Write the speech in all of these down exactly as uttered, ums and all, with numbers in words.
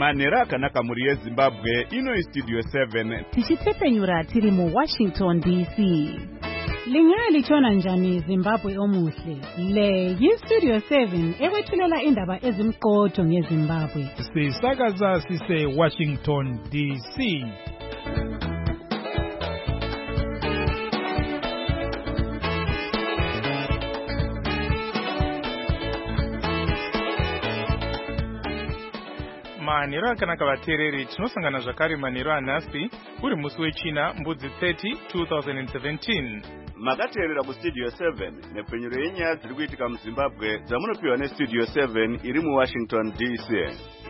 manhero akanaka muri yezimbabwe. Ino Studio seven tichitepenyura tiri mu Washington D C. Lingaya lichona njani Zimbabwe omuhle. Le yi Studio seven ekwethulela indaba ezimqotho ngeZimbabwe. Sisakaza sise Washington D C. Manhero akanaka vateereri, tinosangana zvakare manhero anhasi uri musi wechina mbudzi thirty two thousand seventeen. Makateerera kuStudio seven nepfenyuro yenyaya dziri kuitika muZimbabwe dzamunopiwa neStudio seven iri muWashington D C.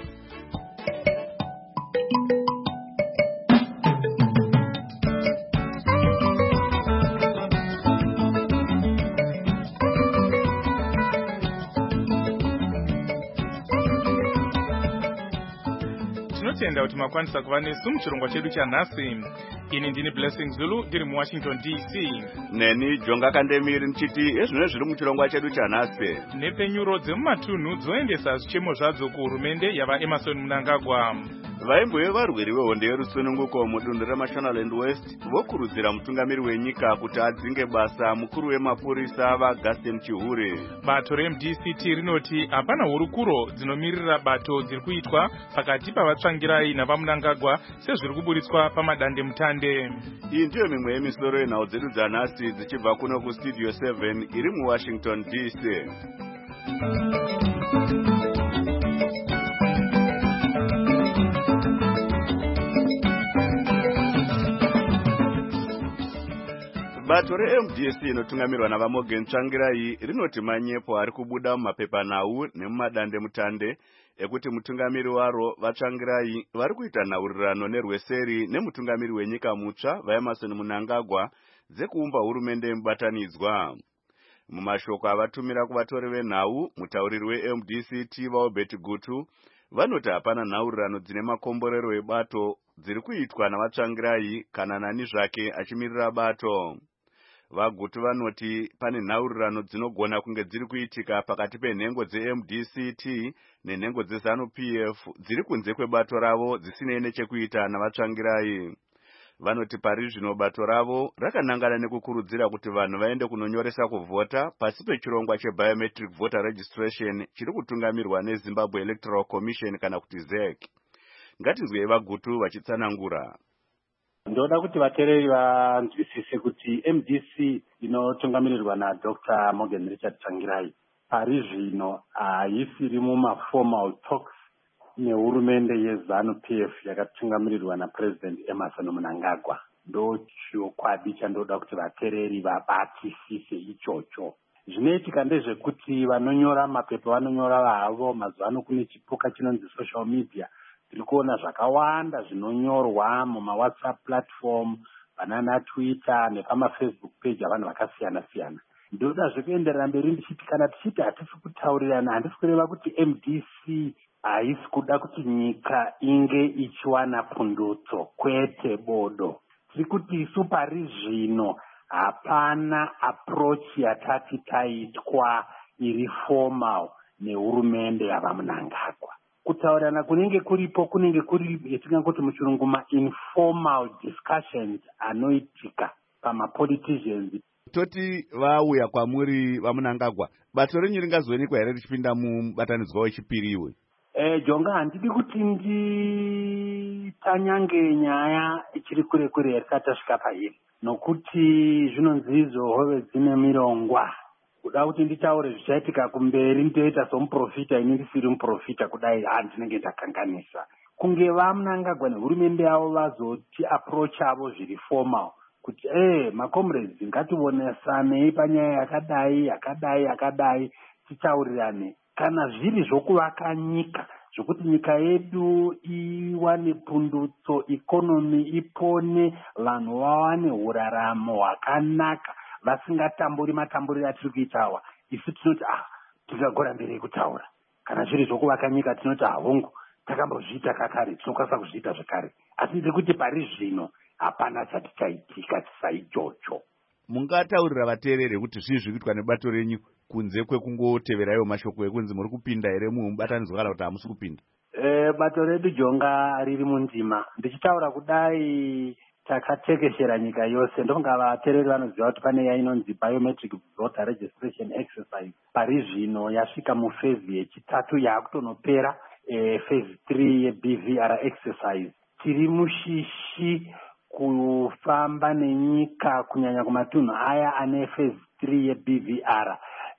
Tinotenda kuti makwanisa kuva nesu muchirongwa chedu chanhasi. Ini ndini Blessing Zulu ndiri muWashington D C. Neni Jonga Kandemiri nchiti ezvino zviri muchirongwa chedu chanhasi. Nepenyuro dzemumatunhu dzoendesa zvichemo zvadzo kuhurumende yava Emmerson Mnangagwa. Vaimboye varwiri vehondo yerusununguko mudunhu reMashonaland West vokurudzira mutungamiri wenyika kuti adzinge basa mukuru wemapurisa vaAugustine Chihure. Bato reM D C T rinoti hapana hurukuro dzinomirira bato dziri kuitwa pakati pavatsvangirai navaMnangagwa sezviri kuburitswa pamadande mutande. Iyi ndiyo mimwe yemisoro yenhau dzedu dzanhasi dzichibva kuno kuStudio seven iri muWashington D C. Bato reM D C inotungamirwa navaMorgan Tsvangirai rinoti manyepo ari kubuda mumapepanhau nemumadande mutande ekuti mutungamiri waro vaTsvangirai vari kuita nhaurirano nerweseri nemutungamiri wenyika mutsva vaEmmerson Mnangagwa dzekuumba hurumende yemubatanidzwa. Mumashoko avatumira kuvatori venhau, mutauriri weM D C T vaObert Gutu vanoti hapana nhaurirano dzine makomborero ebato dziri kuitwa navaTsvangirai kana nani zvake achimirira bato. Vagutu vanoti pane nhaurirano dzinogona kunge dziri kuitika pakati penhengo dzeM D C T nenhengo dzeZANU P F dziri kunze kwebato ravo dzisinei nechekuita navaTsvangirai. Vanoti pari zvino bato ravo rakanangana nekukurudzira kuti vanhu vaende kunonyoresa kuvhota pasi pechirongwa chebiometric voter registration chiri kutungamirwa neZimbabwe Electoral Commission kana kuti Z E C. Ngatinzwei vagutu vachitsanangura. Ndoda kuti vateereri vanzwisise kuti M D C inotungamirirwa naDr Morgan Richard Tsvangirai pari zvino haisiri mumaformal talks nehurumende yeZANU P F yakatungamirirwa naPresident Emmerson Mnangagwa. Ndo chokwadi chandoda kuti vateereri vabatisise ichocho. Zvinoitika ndezvekuti vanonyora mapepa vanonyora vavo mazuva ano kune chipuka chinonzi social media. Tiri kuona zvakawanda zvinonyorwa mumawhatsapp platform, banana Twitter nepamafacebook page avanhu vakasiyana siyana. Ndoda zvekuenderera mberi ndichiti kana tichiti hatisi kutaurirana handisi kureva kuti M D C haisi kuda kuti nyika inge ichiwana pundutso, kwete bodo. Tiri kuti isu pari zvino hapana approach yatati taitwa iri formal nehurumende yavaMnangagwa. Kutaurirana kunenge kuripo kunenge kuri yatingangoti muchirungu ma-informal discussions anoitika pama-politicians. Toti vauya kwamuri vaMnangagwa, bato renyu ringazoonekwa here richipinda mubatanidzwa wechipiri iwe? Eh, Jonga, handidi kuti nditanyange nyaya ichiri kure kure yarisati tasvika pairi. Nokuti zvinonzi idzo hove dzine mirongwa. Kuda kuti nditaure zvichaitika kumberi ndoita somuprofita ini ndisiri muprofita kudai handinenge ndakanganisa. Kunge vaMnangagwa nehurumende yavo vazoti approach avo zviri formal kuti eh macomrades ngationesanei panyaya yakadai yakadai yakadai titaurirane. Kana zviri zvokuvaka nyika zvokuti nyika yedu iwane pundutso, ikonomi ipone, vanhu vawane huraramo hwakanaka vasingatamburi matamburiro atiri kuitawa, isu tinoti ah tingagora mberi kutaura. Kana zviri zvokuvaka nyika tinoti ahongu takambozviita kakare, tinokwanisa kuzviita zvakare. Asi ndikuti pari zvino hapana chati chaitika tisaichocho. Mungataurira vateereri kuti zvii zviri kuitwa nebato renyu kunze kwekungoteverayo mashoko ekunzi muri kupinda here mubatanidzwa kana kuti hamusi kupinda? Eh, bato redu jonga riri mundima. Ndichitaura kudai takatekeshera nyika yose. Ndonga vatereri vanoziva kuti pane yainonzi biometric voter registration exercise. Pari zvino yasvika mufezi yechitatu yakutonopera eh, phase three ye-B V R exercise. Tiri mushishi kufamba nenyika kunyanya kumatunhu aya ane phase three ye-B V R.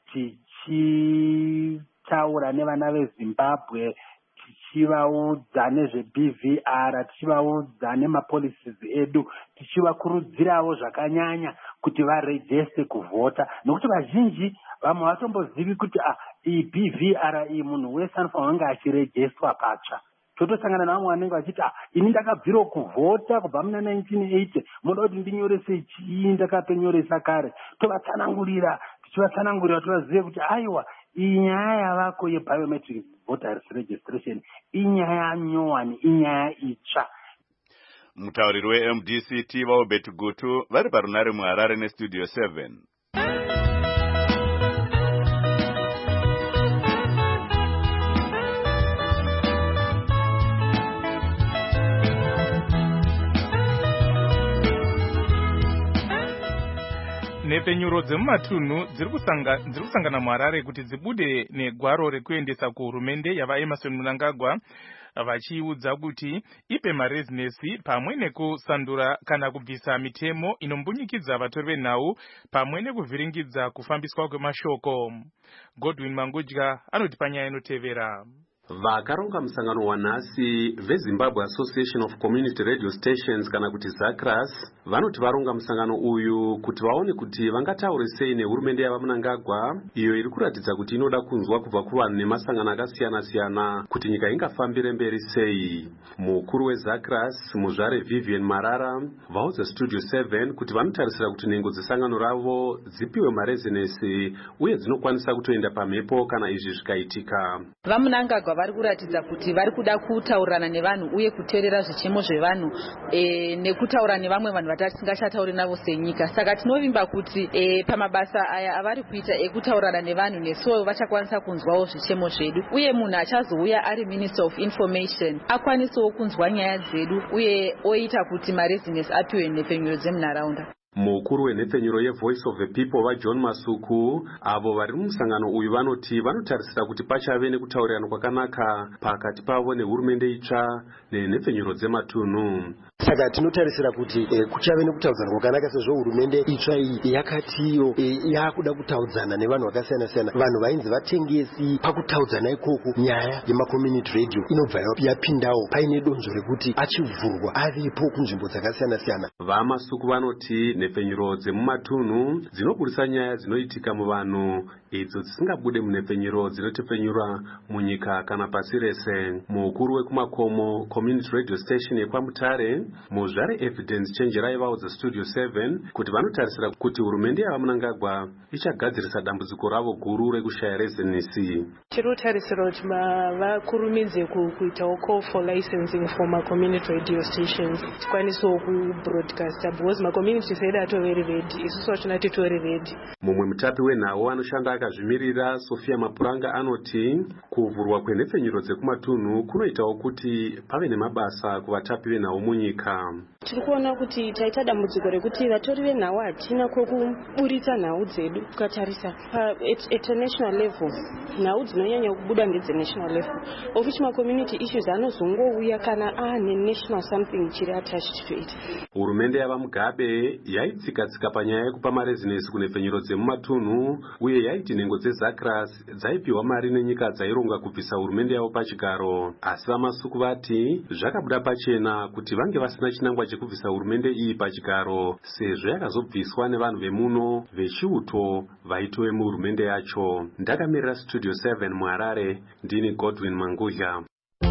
Tichitaura nevana veZimbabwe, tichivaudza nezve-B V R, tichivaudza nemapolicies edu, tichivakurudzirawo zvakanyanya kuti varejeste kuvhota, nokuti vazhinji vamwe vatombozivi kuti ah, iyi B V R iyi munhu wese anofanira kunge achirejestwa patsva. Totosangana navamwe vanenge vachiti ah, ini ndakabviro kuvhota kubva muna nineteen eighty, munoda kuti ndinyorese chii ndakatonyoresa kare. Tovatsanangurira, tichivatsanangurira tovazive kuti aiwa, iyi nyaya yavako ye-biometric voter registration inyaya nyowani, inyaya itsva. Mutauriri we-M D C T vaobet Gutu vari parunare muHarare nestudio seven. Nhepfenyuro dzemumatunhu dziri kusangana muHarare kuti dzibude negwaro rekuendesa kuhurumende yava Emmerson Mnangagwa, vachiudza kuti ipe marezinesi pamwe nekusandura kana kubvisa mitemo inombunyikidza vatori venhau pamwe nekuvhiringidza kufambiswa kwemashoko. Godwin Mangudya anoti panyaya inotevera. Vakaronga musangano wanhasi veZimbabwe Association of Community Radio Stations kana kuti ZACRAS vanoti varonga musangano uyu kuti vaone kuti vangataure sei nehurumende yava Mnangagwa, iyo iri kuratidza kuti inoda kunzwa kubva kuvanhu nemasangano akasiyana siyana kuti nyika ingafambire mberi sei. Mukuru weZACRAS Muzvare Vivian Marara vaudza Studio seven kuti vanotarisira kuti nhengo dzesangano ravo dzipiwe marezinesi uye dzinokwanisa kutoenda pamhepo kana izvi zvikaitika. VaMnangagwa vari kuratidza kuti vari kuda kutaurana nevanhu uye kuteerera zvichemo zvevanhu e, nekutaura nevamwe vanhu vatisingachatauri navo senyika. Saka tinovimba kuti e, pamabasa aya avari kuita ekutaurana nevanhu nesuwo vachakwanisa kunzwawo zvichemo zvedu, uye munhu achazouya ari Minister of Information akwanisewo kunzwa nyaya dzedu uye oita kuti marezinesi apiwe nhepfenyuro dzemunharaunda. Mukuru wenhepfenyuro yeVoice of the People vaJohn Masuku avo vari mumusangano uyu vanoti vanotarisira kuti pachave nekutaurirana kwakanaka pakati pavo nehurumende itsva nenhepfenyuro dzematunhu. Saka tinotarisira kuti e, kuchave nekutaudzana kwakanaka sezvo hurumende itsva iyi yakatiyo e, yakuda kutaudzana nevanhu vakasiyana siyana. Vanhu vainzi vatengesi pakutaudzana ikoko nyaya yemacommunity radio inobva yapindawo paine donzvo rekuti achivhurwa avepo kunzvimbo dzakasiyana siyana. VaMasuku vanoti nhepfenyuro dzemumatunhu dzinoburisa nyaya dzinoitika muvanhu idzo dzisingabude munhepfenyuro dzinotepfenyura munyika kana pasi rese. Mukuru wekumakomo Community Radio Station yepaMutare Muzvare Evidence Chenjerai vaudza Studio seven kuti vanotarisira kuti hurumende yava Mnangagwa ichagadzirisa dambudziko ravo guru rekushaya rezinesi. Tinotarisira kuti vakurumidze kuitawo call for licensing for ma-community radio stations tikwanisewo kubroadcasta because ma-communities edu atoveri ready, isusu vachona titori ready. Mumwe mutapi wenhau anoshanda akazvimiririra Sofia Mapuranga anoti kuvhurwa kwenhepfenyuro dzekumatunhu kunoitawo kuti pave nemabasa kuvatapi venhau munyika. Tiri kuona kuti taita dambudziko rekuti vatori venhau hatina kwokuburitsa nhau dzedu. Tukatarisa at a national level nhau dzinonyanya kubuda ndedzenational level, of which ma-community issues anozongouya kana aane national something chiri attached to it. Hurumende yava Mugabe yaitsika-tsika panyaya yekupa marezinesi kunhepfenyuro dzemumatunhu uye yaiti nhengo dzeZACRAS dzaipiwa mari nenyika dzaironga kubvisa hurumende yavo pachigaro. Asi VaMasuku vati zvakabuda pachena kuti vange vasina chinangwa chekubvisa hurumende iyi pachigaro sezvo yakazobviswa nevanhu vemuno vechiuto vaitove muhurumende yacho. Ndakamirira Studio seven muHarare, ndini Godwin Mangudya.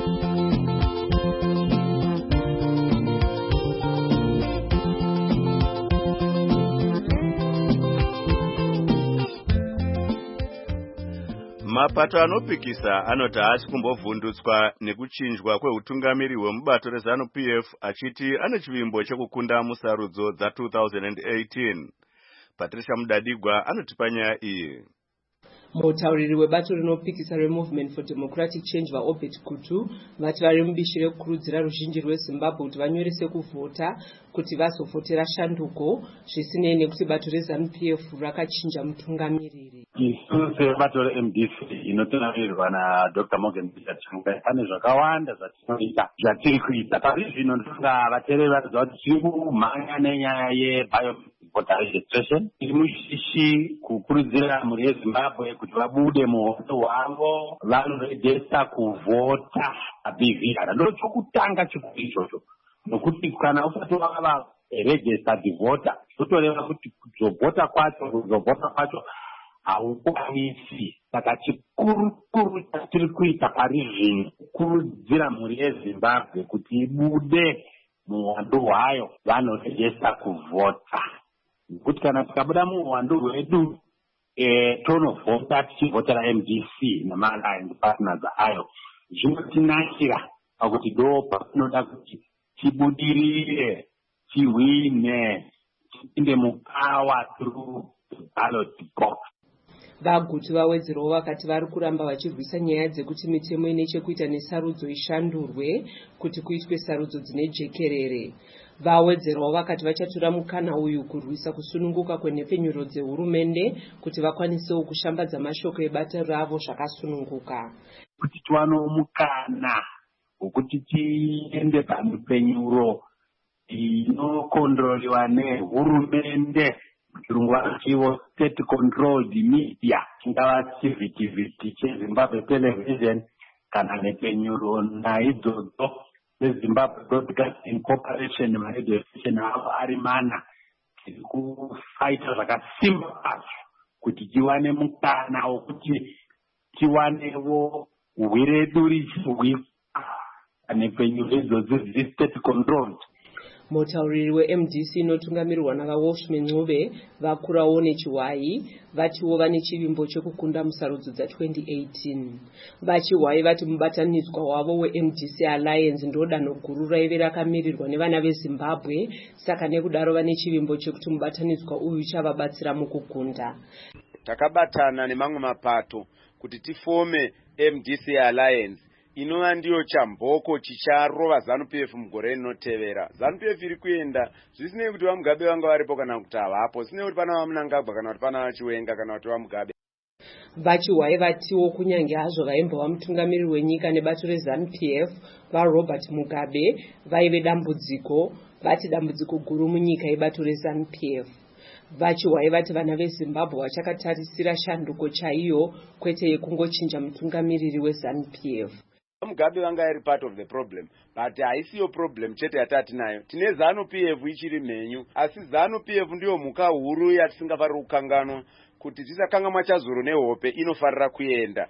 Mapato anopikisa anoti haasi kumbovhundutswa nekuchinjwa kweutungamiri hwemubato reZANU-P F achiti ane chivimbo chekukunda musarudzo dza two thousand eighteen. Patricia Mudadigwa anoti panyaya iyi. Mutauriri webato rinopikisa reMovement for Democratic Change vaObert Kutu vati vari mubishi rekukurudzira ruzhinji rweZimbabwe kuti vanyorese kuvhota kuti vazovhotera shanduko zvisinei nekuti bato reZANU-P F rakachinja mutungamiriri. Isu sebato reM D C inotunamirirwa naDr Morgan Richard Changirai pane zvakawanda zvatinoita zvatiri kuita. Pari zvino ndinonga vateereri vanoziva kuti tiri kumhanya nenyaya yeBiovoter registration. Tiri mushishi kukurudzira mhuri yeZimbabwe kuti vabude muhondo hwavo vanorejesta kuvhota paB V R. Ndo chokutanga chikuru ichocho, nokuti kana usati wava registered voter zvotoreva kuti kuzovhota kwacho kuzovhota kwacho haukwanisi. Saka chikuru kuru chatiri kuita pari zvino kukurudzira mhuri yeZimbabwe kuti ibude muhwando hwayo vanorejesta kuvhota, nekuti kana tikabuda muhwando hwedu Eh, tonovhota tichivhotera M D C nama-alliance partners ayo, zvinotinakira pakuti ndo patinoda kuti tibudirire, tihwine, tipinde mukawa through the ballot box. Vaguti vawedzerawo vakati vari kuramba vachirwisa nyaya dzekuti mitemo ine chekuita nesarudzo ishandurwe kuti kuitwe sarudzo dzine jekerere. Vawedzerawo vakati vachatura mukana uyu kurwisa kusununguka kwenhepfenyuro dzehurumende kuti vakwanisewo kushambadza mashoko ebato ravo zvakasununguka. Kuti tiwanewo mukana wekuti tiende pamhepfenyuro inokondroliwa nehurumende, muchirungu vanochiwo state controlled media, chingava chivhitivhiti cheZimbabwe Television kana mhepfenyuro naidzodzo Zimbabwe Broadcasting Corporation radio station avo ari mana. Tiri kufaita zvakasimba kwazvo kuti tiwane mukana wokuti tiwanewo hwiredu richirwisa mhepfenyuro idzodzo dziri state controlled. Mutauriri weM D C inotungamirirwa navaWolfman Ncube vakurawo nechiwai vatiwo vane chivimbo chekukunda musarudzo dza-twenty eighteen. Vachiwai vati mubatanidzwa wavo weM D C Alliance ndo danho guru raive rakamirirwa nevana veZimbabwe, saka nekudaro vane chivimbo chekuti mubatanidzwa uyu chavabatsira mukukunda. Takabatana nemamwe mapato kuti tifome M D C Alliance inova ndiyo chamboko chicharova ZANU-P F mugore rinotevera. ZANU-P F iri kuenda zvisinei kuti vaMugabe vanga varipo kana kuti havapo, sinei kuti pana vaMnangagwa kana kuti pana vaChiwenga kana kuti vaMugabe. Vachiwai vatiwo kunyange hazvo vaimbova mutungamiriri wenyika nebato reZANU-P F vaRobert Mugabe vaive dambudziko, vati dambudziko guru munyika yebato reZANU-P F. Vachiwai vati vana veZimbabwe vachakatarisira shanduko chaiyo kwete yekungochinja mutungamiriri weZANU-P F. Mugabe vanga iri part of the problem, but haisiyo problem chete yatatinayo. Tine ZANU-P F ichiri mhenyu, asi ZANU-P F ndiyo mhuka huru yatisingafariri kukanganwa, kuti tisakanganwa chazuro nehope inofarira kuenda.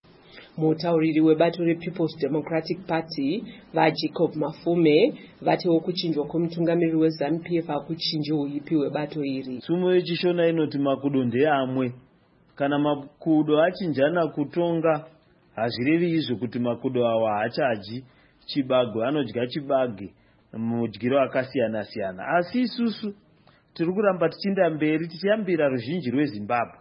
Mutauriri webato rePeople's Democratic Party vaJacob Mafume vatiwo kuchinjwa kwomutungamiriri weZANU-P F hakuchinji uipi webato iri. Sumo yechishona inoti makudo ndeamwe. Kana makudo achinjana kutonga, hazvirevi izvo kuti makudo awa haachaji chibage, anodya chibage mudyiro akasiyana siyana. Asi isusu tiri kuramba tichienda mberi tichiyambira ruzhinji rweZimbabwe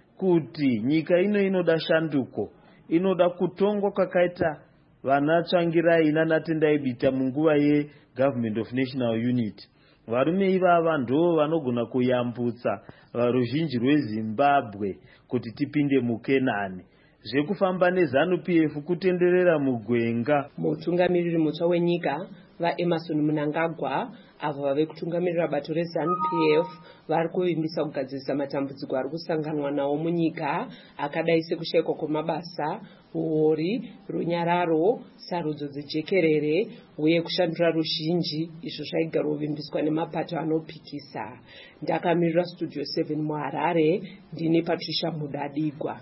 kuti nyika ino inoda shanduko, inoda kutongwa kwakaita vana Tsvangirai naNatendai Bita munguva yeGovernment of National Unity. Varume ivava ndo vanogona kuyambutsa ruzhinji rweZimbabwe kuti tipinde muKenani. Zvekufamba neZANU-P F kutenderera mugwenga. Mutungamiriri mutsva wenyika vaEmmerson Mnangagwa avo vave kutungamirira bato reZANU-P F vari kuvimbisa kugadzirisa matambudziko ari kusanganwa nawo munyika akadai sekushayikwa kwemabasa, uori, runyararo, sarudzo dzejekerere uye kushandura ruzhinji izvo zvaigara kuvimbiswa nemapato anopikisa. Ndakamirira Studio seven muHarare, ndini Patricia Mudadigwa.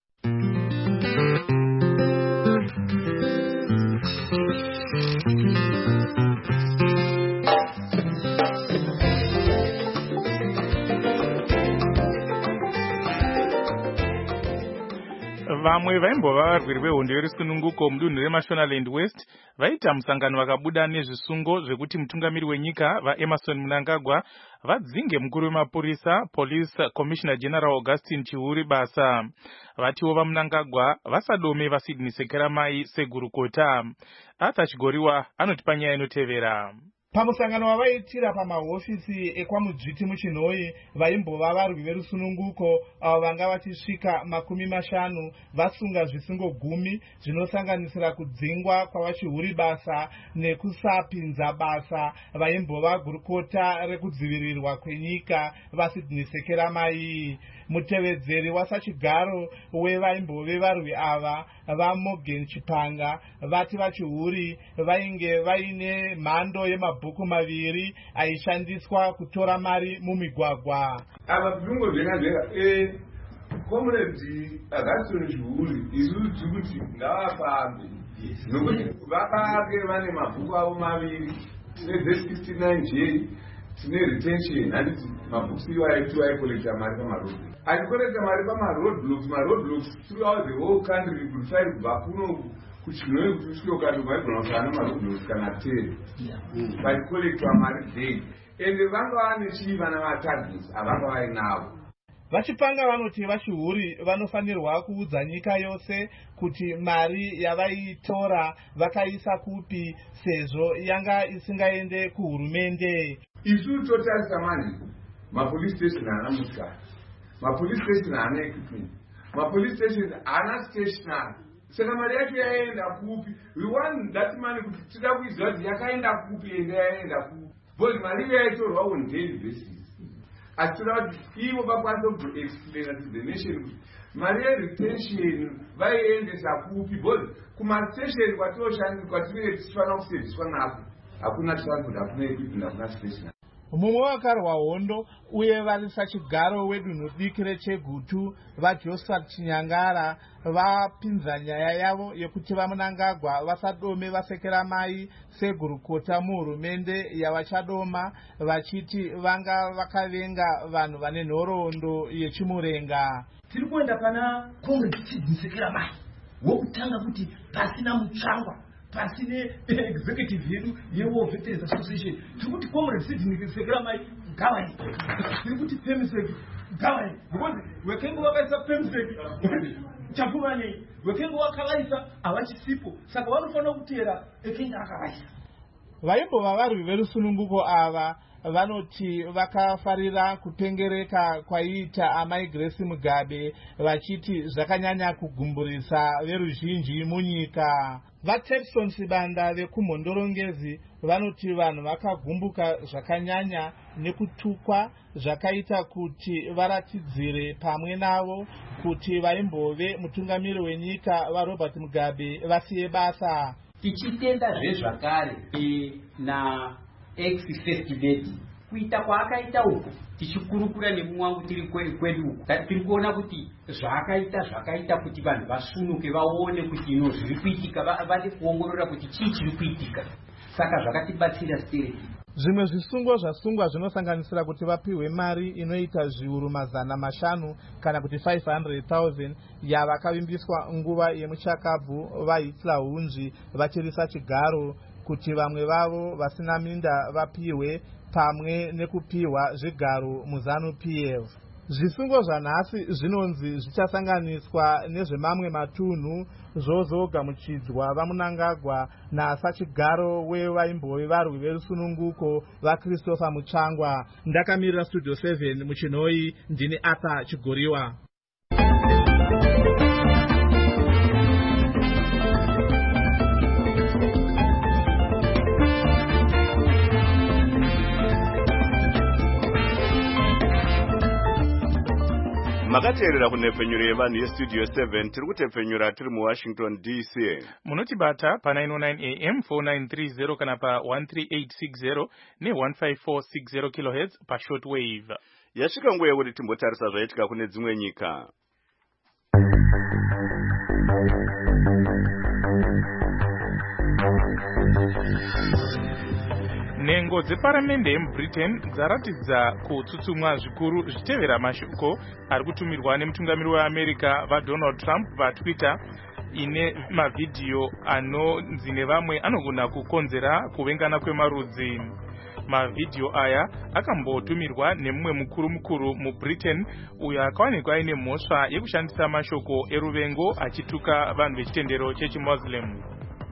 Vamwe vaimbova varwiri vehondo yerusununguko mudunhu reMashonaland West vaita musangano vakabuda nezvisungo zvekuti mutungamiri wenyika vaEmmerson Mnangagwa vadzinge mukuru wemapurisa Police Commissioner General Augustine Chiuri basa. Vatiwo vaMnangagwa vasadome vaSydney Sekeramai segurukota. Arthur Chigoriwa anotipa nyaya inotevera. Pamusangano wavaitira pamahofisi ekwaMudzviti muChinhoyi, vaimbova varwi verusununguko avo vanga vachisvika makumi mashanu vasunga zvisungo gumi zvinosanganisira kudzingwa kwavaChiuri basa nekusapinza basa vaimbova gurukota rekudzivirirwa kwenyika vaSydney Sekeramai. Mutevedzeri wasachigaro wevaimbove varwi ava vaMorgan Chipanga vati vaChiuri vainge vaine mhando yemabhuku maviri aishandiswa kutora mari mumigwagwa. Ava zvungo zvega zvega e Comrade Augustine Chiuri isusu tiri kuti ngavafambe nokuti vakake vane mabhuku avo maviri tine sixty-nine J tine retention handiti mabhuku iwo aitiwa aikolekta mari pamarodhi achikolekta mari pamaroadblocks maroadblocks throughout the whole country kurisai kubva kuno kuChinhoyi kuti usvike ukati maigona kutana maroadblocks kana ten vachikolektwa mari daily ende vanga vane chii vana vatargets avanga vainavo. Vachipanga vanoti vaChiuri vanofanirwa kuudza nyika yose kuti mari yavaitora vakaisa kupi sezvo yanga isingaende kuhurumende. Isu totarisa manje mapolice station haana motikari, mapolice station haana equipment, mapolice station haana stationary. Saka mari yacho yaenda kupi? We want that money kuti tida kuiziva kuti yakaenda kupi ende yaenda kupi. Because mari yaitorwa on daily basis. Atira kuti ivo vakwanisa kuexplain to the nation kuti mari yeretention vaiendesa kupi. Because kumastation kwatinenge tichifanira kusevhiswa nako hakuna transport, hakuna equipment, hakuna station. Mumwe wakarwa hondo uye vari sachigaro wedunhu diki reChegutu vaJosephat Chinyangara vapinza nyaya yavo yekuti vaMnangagwa vasadome vaSekeramai segurukota muhurumende yavachadoma, vachiti vanga vakavenga vanhu vane nhoroondo yechimurenga. Tiri kuenda pana Comrade Sydney Sekeramai wokutanga kuti pasina mutsvangwa pasine executive yedu yeWar Veterans Association tiri kuti Comrade Sydney Sekeramai gavai tiri kuti Pemisek gavai because wekengo wakaisa Pemisek chapumane wekengo wakalaisa avachisipo saka vanofanira kutera ekenga akavaisa. Vaimbova varwi verusununguko ava vanoti vakafarira kupengereka kwaiita amai Grace Mugabe vachiti zvakanyanya kugumburisa veruzhinji munyika. VaTepson Sibanda vekumhondorongezi vanoti vanhu vakagumbuka zvakanyanya nekutukwa zvakaita kuti varatidzire pamwe navo kuti vaimbove mutungamiri wenyika vaRobert Mugabe vasiye basa. Tichitenda zvezvakare na ex first lady kuita kwaakaita uko tichikurukura nemumwe wangu tiri kwedu uko tiri kuona kuti zvakaita zvakaita kuti vanhu vasunuke vaone kuti ino zviri kuitika vade kuongorora kuti chii chiri kuitika, saka zvakatibatsira stereki. Zvimwe zvisungo zvasungwa zvinosanganisira kuti vapiwe mari inoita zviuru mazana mashanu kana kuti five hundred thousand yavakavimbiswa nguva yemuchakabvu vaHitler hunzvi vachiri sachigaro, kuti vamwe vavo vasina minda vapiwe pamwe nekupiwa zvigaro muZANU-P F. Zvisungo zvanhasi zvinonzi zvichasanganiswa nezvemamwe matunhu zvozogamuchidzwa vaMnangagwa nasachigaro wevaimbove varwi verusununguko vaChristopher Mutsvangwa. Ndakamirira Studio seven muChinhoyi, ndini Arthur Chigoriwa. Makateerera kunepfenyuro yevanhu yestudio seven tiri kutepfenyura tiri muWashington D C. Munotibata pa nine oh nine A M four nine three zero kana pa one three eight six zero ne one five four six zero kilohertz pa shortwave. Yasvika nguva yekuti timbotarisa zvaitika kune dzimwe nyika. Nhengo dzeparamende yemuBritain dzaratidza kutsutsumwa zvikuru zvichitevera mashoko ari kutumirwa nemutungamiri weAmerica vaDonald Trump paTwitter ine mavhidhiyo anonzi nevamwe anogona kukonzera kuvengana kwemarudzi. mavhidhiyo aya akambotumirwa nemumwe mukuru mukuru mubritain uyo akawanikwa aine mhosva yekushandisa mashoko eruvengo achituka vanhu vechitendero chechimuslim.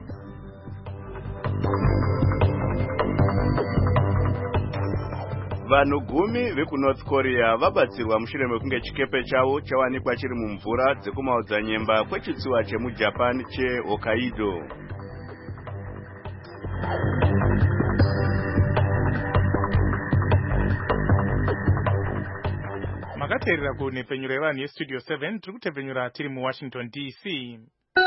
Vanhu gumi vekuNorth Korea vabatsirwa mushure mekunge chikepe chavo chawanikwa chiri mumvura dzekumaodzanyemba kwechitsuwa chemuJapan cheHokkaido. Makateerera kunhepfenyuro yevanhu yestudio seven tiri kutepfenyura tiri muWashington D C.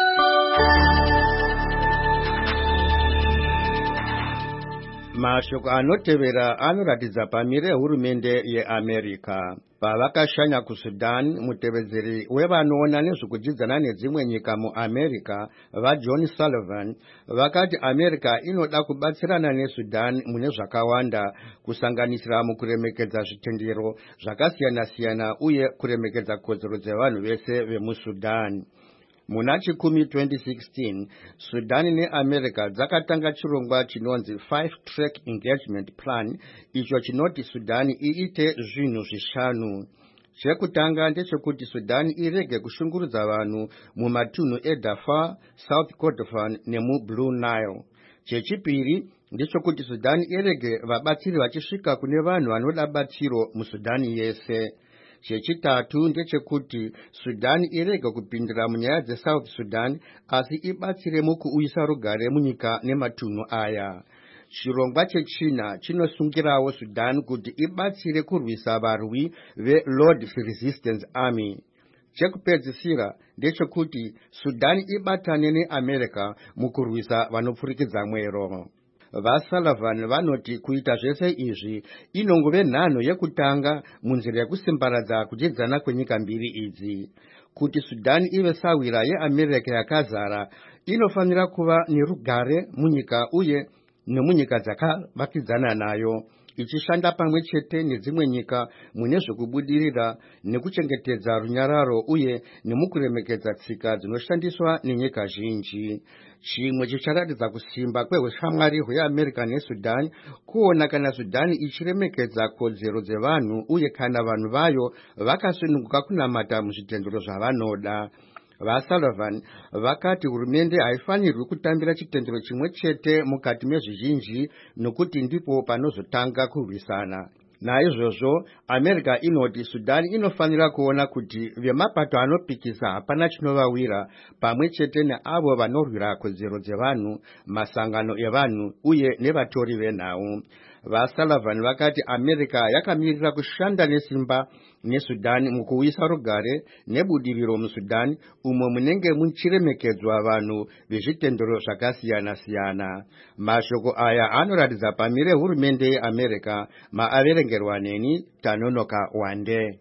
Mashoko anotevera anoratidza pamire hurumende yeAmerica. Pavakashanya kuSudan, mutevedzeri wevanoona nezvekudzidzana nedzimwe nyika muAmerica, vaJohn Sullivan, vakati America inoda kubatsirana neSudan mune zvakawanda, kusanganisira mukuremekedza zvitendero zvakasiyana-siyana uye kuremekedza kodzero dzevanhu vese vemuSudan. Muna chikumi twenty sixteen, Sudan neAmerica dzakatanga chirongwa chinonzi five track engagement plan, icho chinoti Sudan iite zvinhu zvishanu. Chekutanga ndechekuti Sudan irege kushungurudza vanhu mumatunhu eDarfur, South Kordofan nemuBlue Nile. Chechipiri ndechekuti Sudan irege vabatsiri vachisvika kune vanhu vanoda batsiro muSudan yese. Chechitatu ndechekuti Sudan irege kupindira munyaya dzeSouth Sudan asi ibatsire mukuuyisa rugare munyika nematunhu aya. Chirongwa chechina chinosungirawo Sudan kuti ibatsire kurwisa varwi veLord Resistance Army. Chekupedzisira ndechekuti Sudan ibatane neAmerica mukurwisa vanopfurikidza mwero. VaSullivan vanoti kuita zvese izvi inongove nhano yekutanga munzira yekusimbaradza kudzidzana kwenyika mbiri idzi. Kuti Sudan ive sawira yeAmerica yakazara, inofanira kuva nerugare munyika uye nemunyika dzakavakidzana nayo, ichishanda pamwe chete nedzimwe nyika mune zvekubudirira nekuchengetedza runyararo uye nemukuremekedza tsika dzinoshandiswa nenyika zhinji. Chimwe chicharatidza kusimba kwehushamwari hweAmerica neSudan kuona kana Sudan ichiremekedza kodzero dzevanhu uye kana vanhu vayo vakasununguka kunamata muzvitendero zvavanoda. VaSullivan vakati hurumende haifanirwi kutambira chitendero chimwe chete mukati mezvizhinji nokuti ndipo panozotanga kurwisana. Naizvozvo, America inoti Sudan inofanira kuona kuti vemapato anopikisa hapana chinovawira pamwe chete neavo vanorwira kodzero dzevanhu, masangano evanhu uye nevatori venhau. VaSullivan vakati America yakamirira kushanda nesimba neSudan mukuuyisa rugare nebudiriro muSudan umo munenge muchiremekedzwa vanhu vezvitendero zvakasiyana-siyana. Mashoko aya anoratidza pamire hurumende yeAmerica, maaverengerwa neni Tanonoka Wande.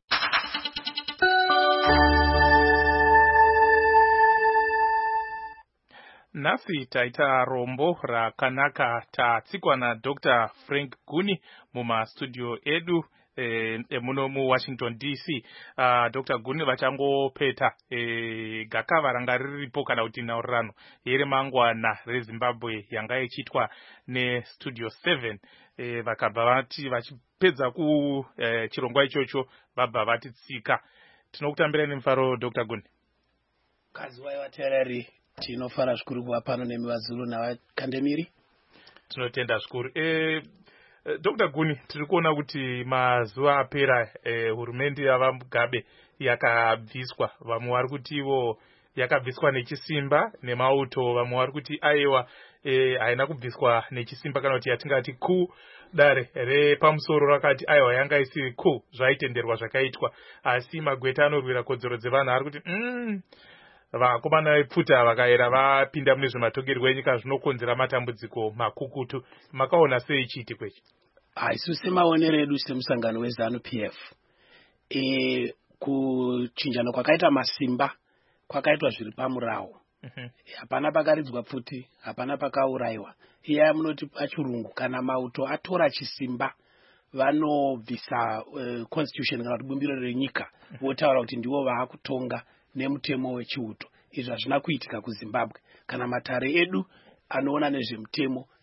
Nhasi taita rombo rakanaka tatsikwa naDr Frank Guni mumastudio edu e, e muno muWashington D C. Uh, Doctor Guni vachangopeta e, gakava ranga riripo kana kuti nhaurirano yeremangwana reZimbabwe yanga ichitwa nestudio seven. E, vakabva vati vachipedza ku e, chirongwa ichocho vabva vatitsika. Tinokutambira nemufaro Doctor Guni. Kazi waivateereri tinofara zvikuru kuva pano nemi vazulu navakandemiri. Tinotenda zvikuru. E, Doctor Guni, tiri kuona kuti mazuva apera e, hurumende yavaMugabe yakabviswa. Vamwe vari kuti ivo yakabviswa nechisimba nemauto, vamwe vari kuti aiwa e, haina kubviswa nechisimba kana kuti yatingati ku dare repamusoro rakati aiwa yanga isiri ku zvaitenderwa zvakaitwa, asi magweta anorwira kodzero dzevanhu ari kuti mm, vakomana vepfuta vakaera vapinda mune zvematogerwa enyika zvinokonzera matambudziko makukutu. Makaona sei chiti kwechi? Isu semaonero edu semusangano weZanu P F, e, kuchinjana kwakaita masimba kwakaitwa zviri pamurawo. Hapana pakaridzwa pfuti, hapana pakauraiwa. Iya munoti pachirungu kana mauto atora chisimba vanobvisa uh, constitution kana kuti bumbiro renyika votaura kuti ndivo vaakutonga nemutemo wechiuto. Izvi hazvina kuitika kuZimbabwe. Kana matare edu anoona nezvemutemo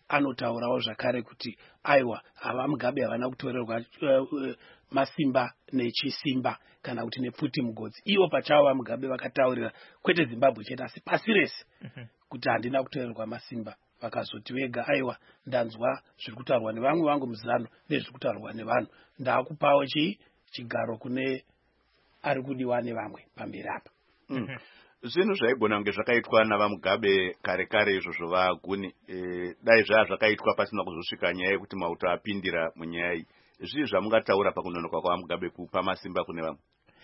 anotaurawo zvakare kuti aiwa ava Mugabe havana kutorerwa uh, uh, masimba nechisimba kana kuti nepfuti mugodzi. Ivo pachavo Mugabe vakataurira kwete Zimbabwe chete asi pasi rese kuti handina kutorerwa masimba. Vakazoti vega aiwa ndanzwa zviri kutaurwa nevamwe vangu muzano nezviri kutaurwa nevanhu, ndakupawo chi chigaro kune ari kudiwa nevamwe pamberi apa. Mm. Zvinhu zvaigona kunge zvakaitwa navaMugabe kare kare izvozvo vaguni e, dai zvaa zvakaitwa pasina kuzosvika nyaya yekuti mauto apindira munyaya iyi. Zvii zvamungataura pakunonoka kwavaMugabe kupa masimba kune vamwe?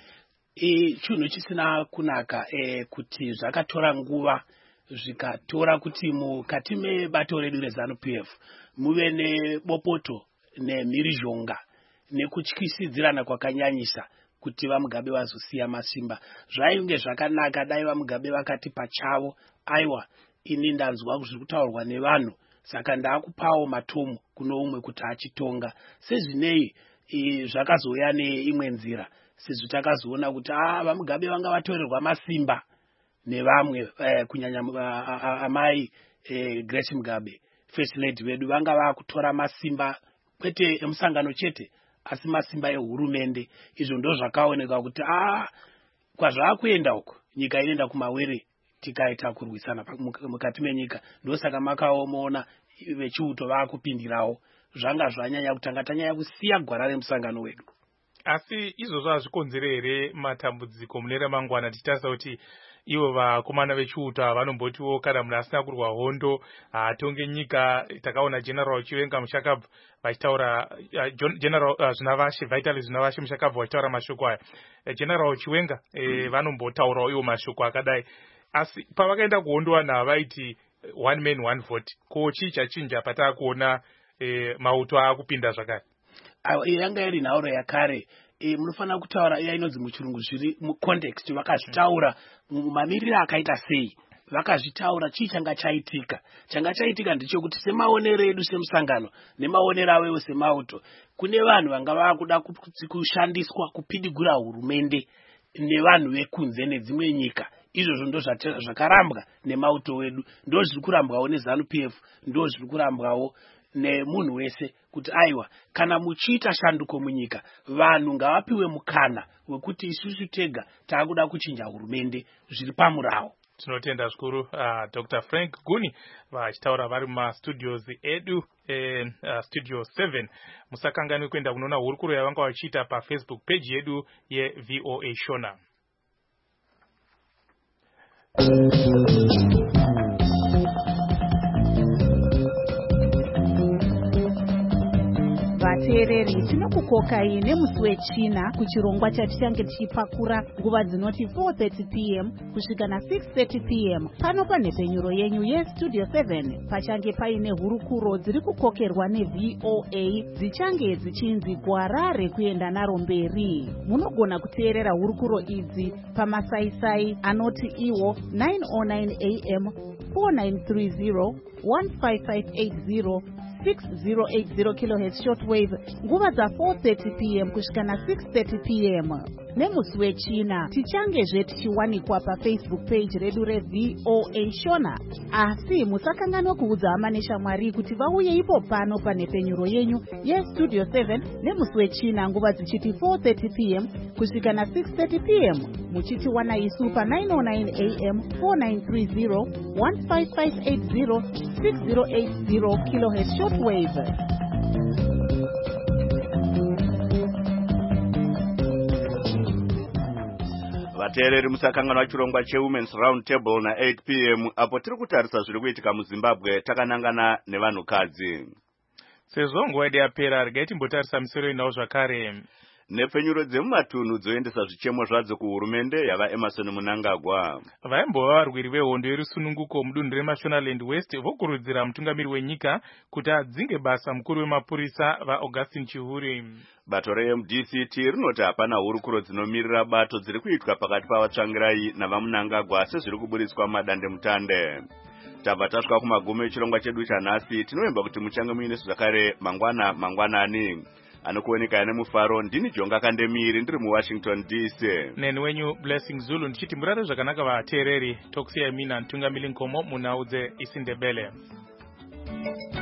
E, chinhu chisina kunaka e, kuti zvakatora nguva zvikatora kuti mukati mebato redu reZANU-P F muve nebopoto nemhirizhonga nekutyisidzirana kwakanyanyisa kuti vaMugabe vazosiya masimba. Zvainge zvakanaka dai vaMugabe vakati pachavo aiwa ini ndanzwa zviri kutaurwa nevanhu saka ndakupawo matomu kuno umwe kuti achitonga. Sezvinei e, zvakazouya neimwe nzira sezvo takazoona kuti ah vaMugabe vanga vatorerwa masimba nevamwe eh, kunyanya uh, amai eh, Grace Mugabe first lady vedu vanga vakutora masimba kwete emusangano chete asi masimba ehurumende. Izvo ndo zvakaoneka kuti ah kwazvakuenda uko nyika inoenda kumawere tikaita kurwisana mukati menyika. Ndosaka makaomaona vechiuto vakupindirawo zvanga zvanyanya kutanga tanyanya kusiya gwara remusangano wedu. Asi izvozvo hazvikonzere here matambudziko mune ramangwana tichitarisira kuti ivo vakomana vechiuta vanombotiwo kana munhu asina kurwa hondo haatonge nyika? Takaona General Chiwenga Mushakabva vachitaura uh, General uh, Zvinavashe Vitalis Zvinavashe Mushakabva vachitaura mashoko aya. uh, General Chiwenga eh, vanombotaurawo iwo mashoko akadai. Asi pavakaenda kuhondo havaiti one man one vote. Ko chii chachinja pataakuona eh, mauto akupinda zvakare? Yanga iri nhauro yakare. E, munofanira kutaura iya inonzi muchirungu zviri mucontext. Vakazvitaura mamiriro akaita sei, vakazvitaura chii changa chaitika. Changa chaitika ndechekuti semaonero edu semusangano nemaonero awewo semauto kune vanhu vanga vakuda kushandiswa kupidigura hurumende nevanhu vekunze nedzimwe nyika. Izvozvo ndo zvakarambwa nemauto wedu, ndo zviri kurambwawo neZANU-P F, ndo zviri kurambwawo nemunhu wese kuti aiwa kana muchiita shanduko munyika vanhu ngavapiwe mukana wekuti isusu tega taakuda kuchinja hurumende zviri pamurawo. Tinotenda zvikuru uh, Doctor Frank Guni vachitaura vari mumastudios edu eh, uh, studio seven. Musakanganwe kuenda kunoona hurukuro yavanga vachiita paFacebook page yedu yeV O A Shona. Vateereri, tinokukokai nemusi wechina kuchirongwa chatichange tichipakura nguva dzinoti four thirty p m kusvika na six thirty p m pano panhepenyuro yenyu yestudio seven. Pachange paine hurukuro dziri kukokerwa neV O A dzichange dzichinzi gwara rekuenda naro mberi. Munogona kuteerera hurukuro idzi pamasaisai anoti iwo nine oh nine a m four nine three zero one five five eight zero six zero eight zero kilohertz shortwave nguva dza four thirty p m kusvika na six thirty p m nemusi wechina tichangezve tichiwanikwa paFacebook page redu reV O A Shona. Asi musakanganwa kuudza hama neshamwari kuti vauye ipo pano panhepenyuro yenyu yestudio seven nemusi wechina nguva dzichiti four thirty p m kusvika na six thirty p m muchitiwana isu pa nine oh nine a m four nine three zero one five five eight zero six zero eight zero kilohertz shortwave. Vateereri, musakanganwa chirongwa cheWomen's Round Table na eight p m apo tiri kutarisa zviri kuitika muZimbabwe takanangana nevanhukadzi. Sezvo nguva yedu yapera, regai timbotarisa misoro inawo zvakare. Nepfenyuro dzemumatunhu dzoendesa zvichemo zvadzo kuhurumende yavaEmerson Mnangagwa. Vaimbova varwiri vehondo yerusununguko mudunhu reMashonaland West vokurudzira mutungamiri wenyika kuti adzinge basa mukuru wemapurisa vaAugustine Chihuri. Bato reM D C T rinoti hapana hurukuro dzinomirira bato dziri kuitwa pakati pavatsvangirai navaMnangagwa sezviri kuburitswa madandemutande. Tabva tasvika kumagumo echirongwa chedu chanhasi. Tinovimba kuti muchange muine zvakare mangwana mangwanani. Anokuoneka nemufaro. Ndini Jonga Kandemiri ndiri muWashington D C. Neni wenyu Blessing Zulu ndichiti murare zvakanaka vateereri. Tokusiyai mina Ntungamiri Nkomo munaudze isiNdebele.